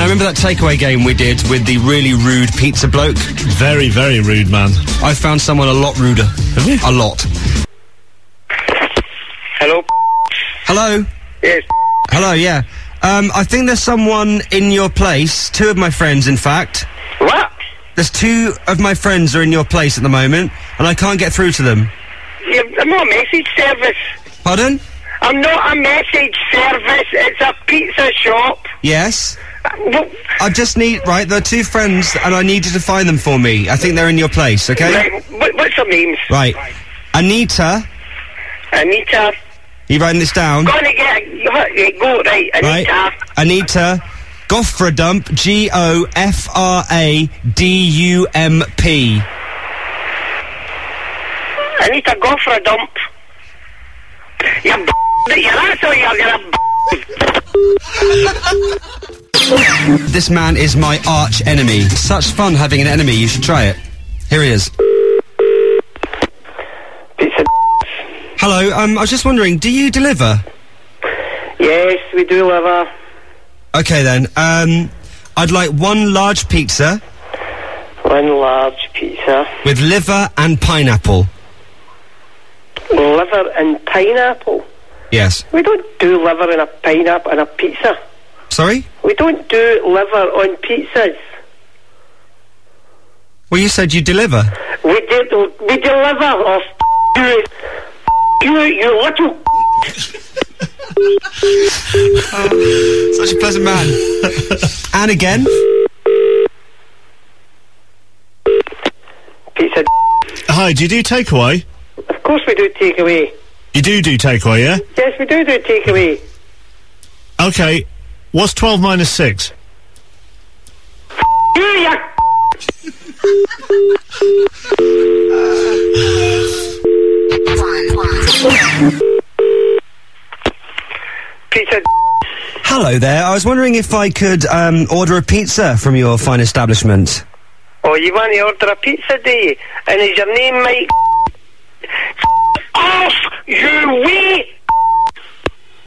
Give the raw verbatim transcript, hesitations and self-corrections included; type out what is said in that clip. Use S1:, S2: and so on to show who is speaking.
S1: Now, remember that takeaway game we did with the really rude pizza bloke?
S2: Very, very rude, man.
S1: I found someone a lot ruder.
S2: Have you?
S1: A lot.
S3: Hello?
S1: Hello?
S3: Yes.
S1: Hello, yeah. Um, I think there's someone in your place, two of my friends, in fact.
S3: What?
S1: There's two of my friends are in your place at the moment, and I can't get through to them.
S3: Yeah, I'm not a message service.
S1: Pardon?
S3: I'm not a message service. It's a pizza shop.
S1: Yes?
S3: Uh, well,
S1: I just need... Right, there are two friends, and I need you to find them for me. I think they're in your place, okay?
S3: right, what, what's their names?
S1: Right. Anita.
S3: Anita.
S1: You writing this down?
S3: Go on and get... Yeah, go, right, Anita.
S1: Right. Anita. Gofradump. G O F R A D U M P.
S3: Anita Gofradump. You b****, you're asshole, you're a b****.
S1: This man is my arch enemy. Such fun having an enemy, you should try it. Here he is.
S3: Pizza.
S1: Hello, um, I was just wondering, do you deliver?
S3: Yes, we do liver.
S1: Okay then, um, I'd like one large pizza.
S3: One large pizza.
S1: With liver and pineapple.
S3: Liver and pineapple?
S1: Yes.
S3: We don't do liver and a pineapple and a pizza.
S1: Sorry?
S3: We don't do liver on pizzas.
S1: Well, you said you deliver.
S3: We do, we deliver, or f*** you, you, you little...
S1: Oh, such a pleasant man. And again.
S3: Pizza.
S2: Hi, do you do takeaway?
S3: Of course we do takeaway.
S2: You do do takeaway, yeah?
S3: Yes, we do do takeaway.
S2: Okay, what's twelve minus six?
S3: You, you... Pizza.
S1: Hello there, I was wondering if I could, um, order a pizza from your fine establishment.
S3: Oh, you want to order a pizza, do you? And is your name Mike? Off, you wee